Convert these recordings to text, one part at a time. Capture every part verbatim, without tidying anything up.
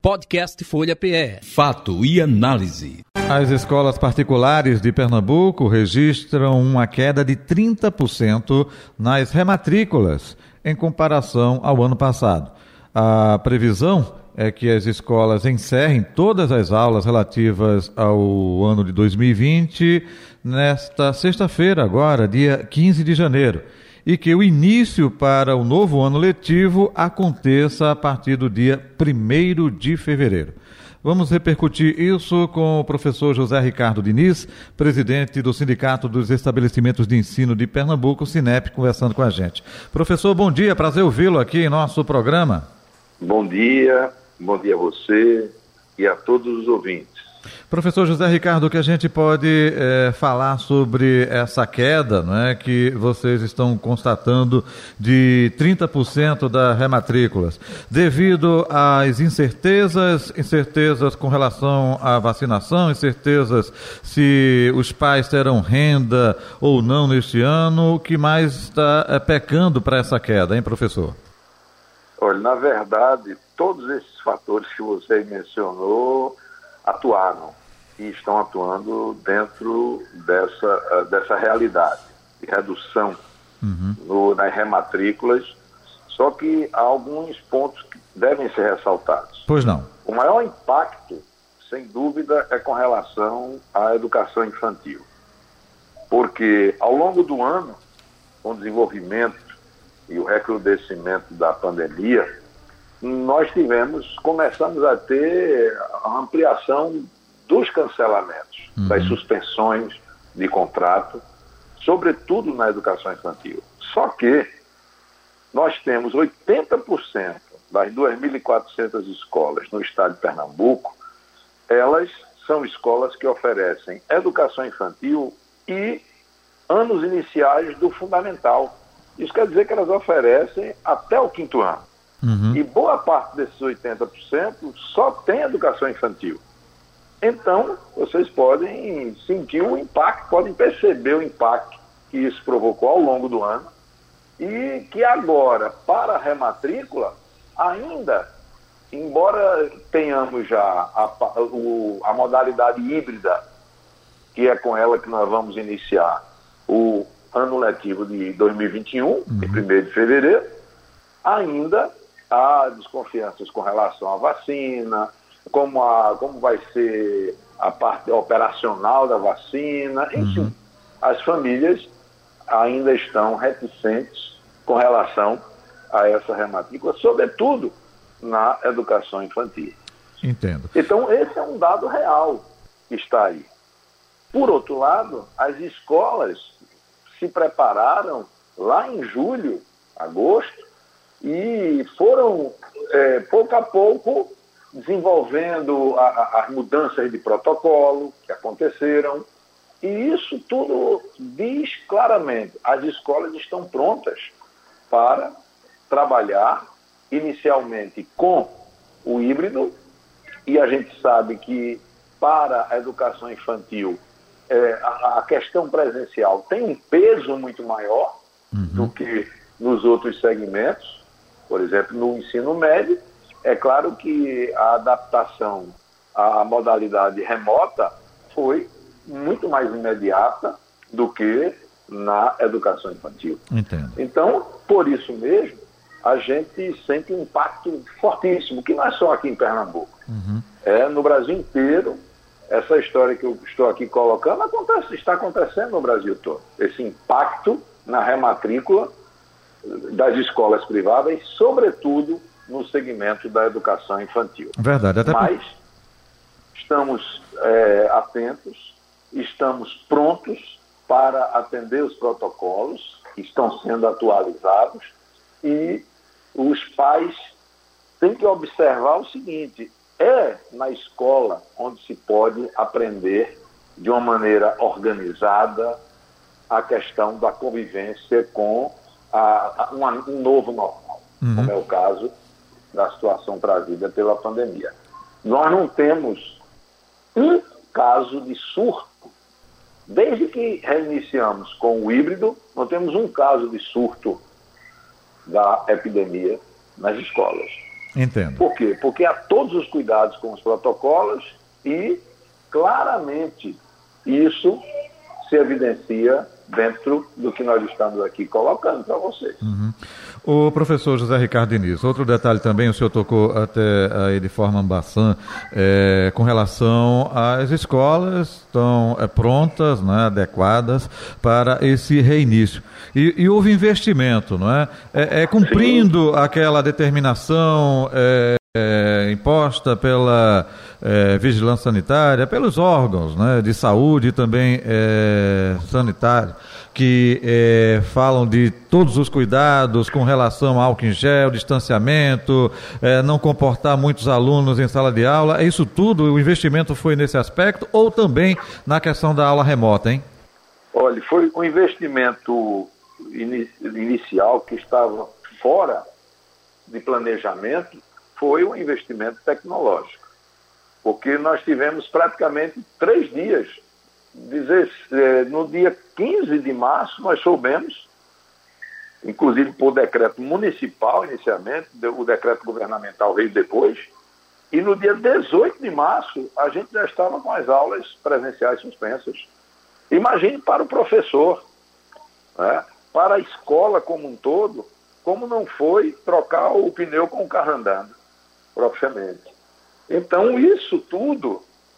Podcast Folha P E. Fato e análise. As escolas particulares de Pernambuco registram uma queda de trinta por cento nas rematrículas em comparação ao ano passado. A previsão é que as escolas encerrem todas as aulas relativas ao ano de dois mil e vinte nesta sexta-feira, agora, dia quinze de janeiro, e que o início para o novo ano letivo aconteça a partir do dia primeiro de fevereiro. Vamos repercutir isso com o professor José Ricardo Diniz, presidente do Sindicato dos Estabelecimentos de Ensino de Pernambuco, SINEP, conversando com a gente. Professor, bom dia, prazer ouvi-lo aqui em nosso programa. Bom dia, bom dia a você e a todos os ouvintes. Professor José Ricardo, o que a gente pode é, falar sobre essa queda, não é, que vocês estão constatando de trinta por cento das rematrículas, devido às incertezas, incertezas com relação à vacinação, incertezas se os pais terão renda ou não neste ano, o que mais está é, pecando para essa queda, hein, professor? Olha, na verdade, todos esses fatores que você mencionou atuaram e estão atuando dentro dessa, dessa realidade de redução uhum. no, nas rematrículas, só que há alguns pontos que devem ser ressaltados. Pois não. O maior impacto, sem dúvida, é com relação à educação infantil, porque ao longo do ano, com o desenvolvimento e o recrudescimento da pandemia, nós tivemos, começamos a ter a ampliação dos cancelamentos, uhum. das suspensões de contrato, sobretudo na educação infantil. Só que nós temos oitenta por cento das duas mil e quatrocentas escolas no estado de Pernambuco, elas são escolas que oferecem educação infantil e anos iniciais do fundamental. Isso quer dizer que elas oferecem até o quinto ano. Uhum. E boa parte desses oitenta por cento só tem educação infantil. Então, vocês podem sentir o impacto, podem perceber o impacto que isso provocou ao longo do ano e que agora, para a rematrícula, ainda, embora tenhamos já a, o, a modalidade híbrida, que é com ela que nós vamos iniciar o ano letivo de dois mil e vinte e um, uhum. em primeiro de fevereiro, ainda há desconfianças com relação à vacina, como, a, como vai ser a parte operacional da vacina, enfim, uhum. as famílias ainda estão reticentes com relação a essa rematrícula, sobretudo na educação infantil. Entendo. Então, esse é um dado real que está aí. Por outro lado, as escolas se prepararam lá em julho, agosto, e foram, é, pouco a pouco, desenvolvendo a, a, as mudanças de protocolo que aconteceram. E isso tudo diz claramente, as escolas estão prontas para trabalhar inicialmente com o híbrido, e a gente sabe que para a educação infantil é, a, a questão presencial tem um peso muito maior uhum. do que nos outros segmentos. Por exemplo, no ensino médio, é claro que a adaptação à modalidade remota foi muito mais imediata do que na educação infantil. Entendo. Então, por isso mesmo, a gente sente um impacto fortíssimo, que não é só aqui em Pernambuco. Uhum. É no Brasil inteiro. Essa história que eu estou aqui colocando acontece, está acontecendo no Brasil todo. Esse impacto na rematrícula das escolas privadas e, sobretudo, no segmento da educação infantil. Verdade. Até Mas estamos é, atentos, estamos prontos para atender os protocolos que estão sendo atualizados e os pais têm que observar o seguinte: é na escola onde se pode aprender de uma maneira organizada a questão da convivência com a, a, uma, um novo normal, uhum. como é o caso da situação trazida pela pandemia. Nós não temos um caso de surto. Desde que reiniciamos com o híbrido, não temos um caso de surto da epidemia nas escolas. Entendo. Por quê? Porque há todos os cuidados com os protocolos e, claramente, isso se evidencia dentro do que nós estamos aqui colocando para vocês. Uhum. O professor José Ricardo Diniz, outro detalhe também, o senhor tocou até aí de forma ambaçã, é, com relação às escolas estão é, prontas, né, adequadas para esse reinício. E, e houve investimento, não é? É, é cumprindo Sim. aquela determinação é, é, imposta pela é, vigilância sanitária, pelos órgãos, né, de saúde e também é, sanitário, que é, falam de todos os cuidados com relação ao álcool em gel, distanciamento, é, não comportar muitos alunos em sala de aula. É isso tudo? O investimento foi nesse aspecto ou também na questão da aula remota, hein? Olha, foi um investimento in- inicial que estava fora de planejamento, foi um investimento tecnológico. Porque nós tivemos praticamente três dias. Dizer, no dia quinze de março, nós soubemos, inclusive por decreto municipal inicialmente, o decreto governamental veio depois, e no dia dezoito de março, a gente já estava com as aulas presenciais suspensas. Imagine para o professor, né, para a escola como um todo, como não foi trocar o pneu com o carro andando, propriamente. Então, isso tudo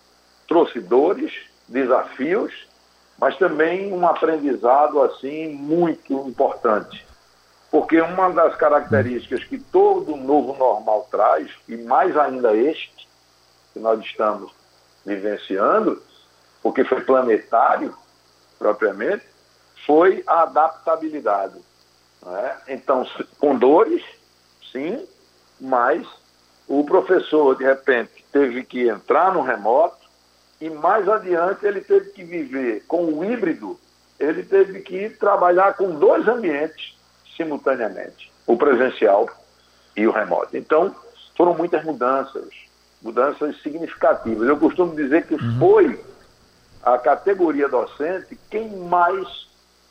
trouxe dores, desafios, mas também um aprendizado assim muito importante. Porque uma das características que todo novo normal traz, e mais ainda este, que nós estamos vivenciando, porque foi planetário propriamente, foi a adaptabilidade. Né? Então, com dores, sim, mas o professor, de repente, teve que entrar no remoto, e mais adiante ele teve que viver com o híbrido, ele teve que trabalhar com dois ambientes simultaneamente, o presencial e o remoto. Então, foram muitas mudanças, mudanças significativas. Eu costumo dizer que uhum. foi a categoria docente quem mais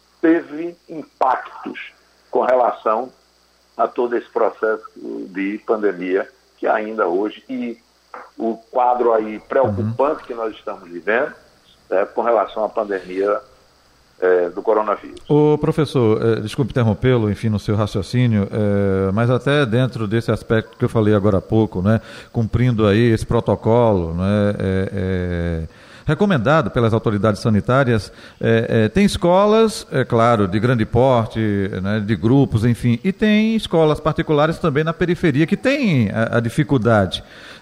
teve impactos com relação a todo esse processo de pandemia que ainda hoje, e o quadro aí preocupante uhum. que nós estamos vivendo, né, com relação à pandemia é, do coronavírus. O professor, eh, desculpe interrompê-lo, enfim, no seu raciocínio, eh, mas até dentro desse aspecto que eu falei agora há pouco, né, cumprindo aí esse protocolo, né, é, é, recomendado pelas autoridades sanitárias, é, é, tem escolas, é claro, de grande porte, né, de grupos, enfim, e tem escolas particulares também na periferia que tem a, a dificuldade.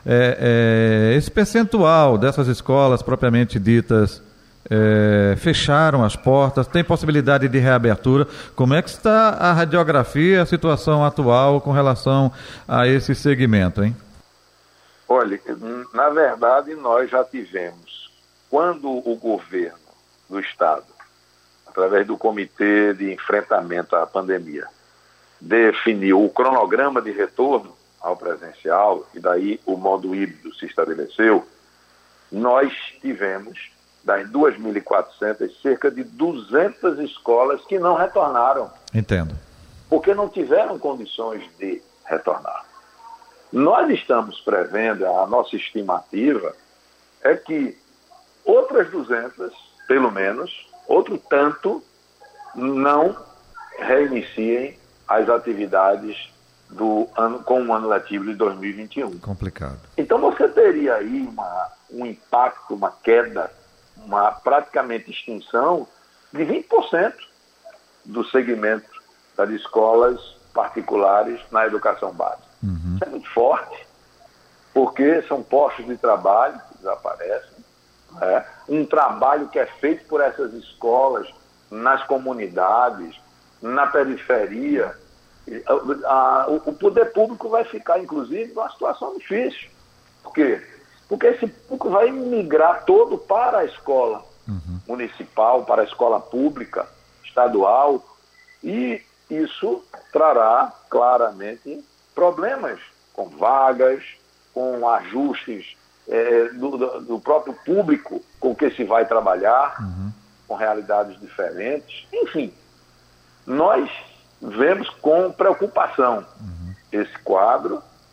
É, é, esse percentual dessas escolas propriamente ditas é, fecharam as portas, tem possibilidade de reabertura. Como é que está a radiografia, a situação atual com relação a esse segmento, hein? Olha, na verdade nós já tivemos, quando o governo do Estado, através do Comitê de Enfrentamento à Pandemia, definiu o cronograma de retorno ao presencial, e daí o modo híbrido se estabeleceu, nós tivemos, das duas mil e quatrocentas, cerca de duzentas escolas que não retornaram. Entendo. Porque não tiveram condições de retornar. Nós estamos prevendo, a nossa estimativa é que outras duzentas, pelo menos, outro tanto, não reiniciem as atividades do ano, com o ano letivo de dois mil e vinte e um. Complicado. Então você teria aí uma, um impacto, uma queda, uma praticamente extinção de vinte por cento do segmento das escolas particulares na educação básica. Uhum. Isso é muito forte, porque são postos de trabalho que desaparecem, né? Um trabalho que é feito por essas escolas nas comunidades, na periferia. A, a, o poder público vai ficar, inclusive, numa situação difícil. Por quê? Porque esse público vai migrar todo para a escola uhum. municipal, para a escola pública, estadual, e isso trará claramente problemas com vagas, com ajustes é, do, do próprio público com que se vai trabalhar, uhum. com realidades diferentes. Enfim, nós vemos com preocupação uhum. esse quadro,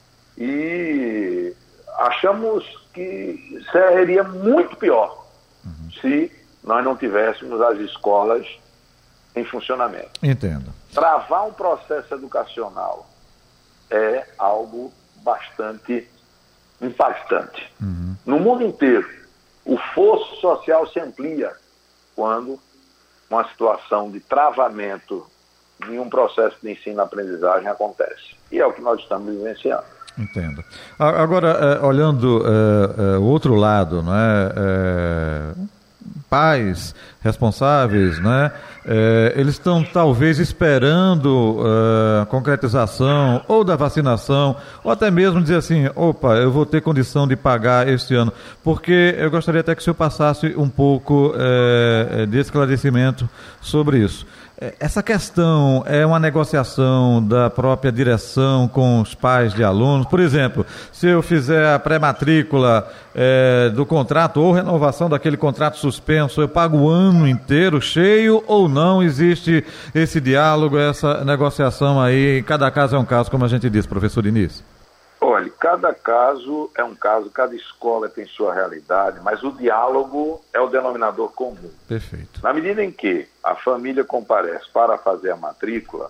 e achamos que seria muito pior uhum. se nós não tivéssemos as escolas em funcionamento. Entendo. Travar um processo educacional é algo bastante impactante. Uhum. No mundo inteiro, o fosso social se amplia quando uma situação de travamento de um processo de ensino-aprendizagem acontece. E é o que nós estamos vivenciando. Entendo. Agora, olhando o outro lado, não é? É... pais responsáveis, né? É, eles estão talvez esperando a uh, concretização ou da vacinação, ou até mesmo dizer assim, opa, eu vou ter condição de pagar este ano, porque eu gostaria até que o senhor passasse um pouco uh, de esclarecimento sobre isso. Essa questão é uma negociação da própria direção com os pais de alunos? Por exemplo, se eu fizer a pré-matrícula é, do contrato ou renovação daquele contrato suspenso, eu pago o ano inteiro cheio ou não? Existe esse diálogo, essa negociação aí? Cada caso é um caso, como a gente diz, professor Diniz. Olha, cada caso é um caso, cada escola tem sua realidade, mas o diálogo é o denominador comum. Perfeito. Na medida em que a família comparece para fazer a matrícula,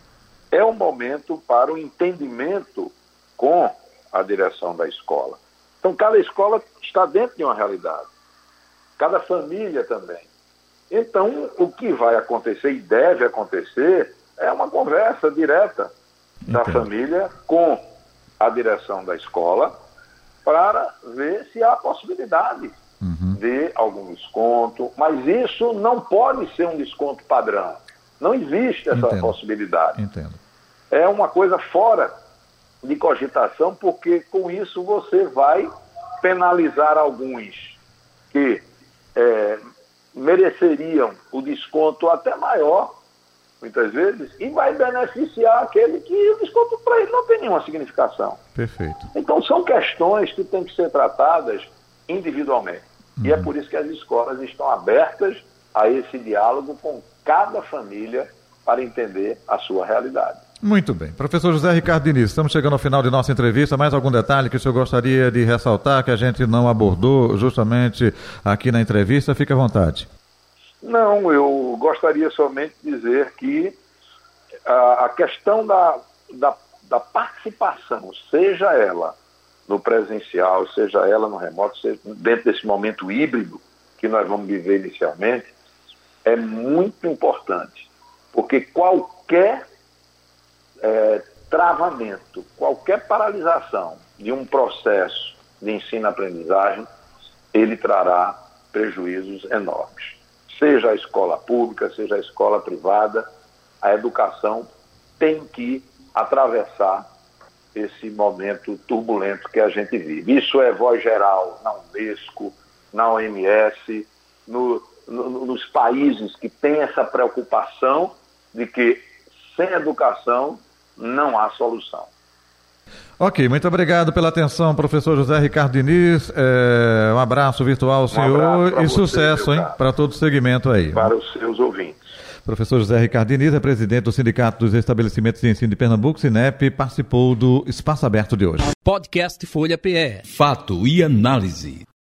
é um momento para o entendimento com a direção da escola. Então, cada escola está dentro de uma realidade, cada família também. Então, o que vai acontecer e deve acontecer é uma conversa direta da Entendo. família com a direção da escola para ver se há possibilidade uhum. de algum desconto, mas isso não pode ser um desconto padrão. Não existe essa Entendo. possibilidade. Entendo. É uma coisa fora de cogitação, porque com isso você vai penalizar alguns que é, mereceriam o desconto até maior, muitas vezes, e vai beneficiar aquele que o desconto para ele não tem nenhuma significação. Perfeito. Então são questões que têm que ser tratadas individualmente. Uhum. E é por isso que as escolas estão abertas a esse diálogo com cada família para entender a sua realidade. Muito bem. Professor José Ricardo Diniz, estamos chegando ao final de nossa entrevista. Mais algum detalhe que o senhor gostaria de ressaltar, que a gente não abordou justamente aqui na entrevista? Fique à vontade. Não, eu gostaria somente de dizer que a, a questão da, da, da participação, seja ela no presencial, seja ela no remoto, seja dentro desse momento híbrido que nós vamos viver inicialmente, é muito importante, porque qualquer é, travamento, qualquer paralisação de um processo de ensino-aprendizagem, ele trará prejuízos enormes. Seja a escola pública, seja a escola privada, a educação tem que atravessar esse momento turbulento que a gente vive. Isso é voz geral na Unesco, na O M S, no, no, nos países que têm essa preocupação de que sem educação não há solução. Ok, muito obrigado pela atenção, professor José Ricardo Diniz. É, um abraço virtual ao senhor um e você, sucesso, hein, para todo o segmento aí. Para os seus ouvintes. Professor José Ricardo Diniz é presidente do Sindicato dos Estabelecimentos de Ensino de Pernambuco, SINEP, participou do Espaço Aberto de hoje. Podcast Folha P E. Fato e análise.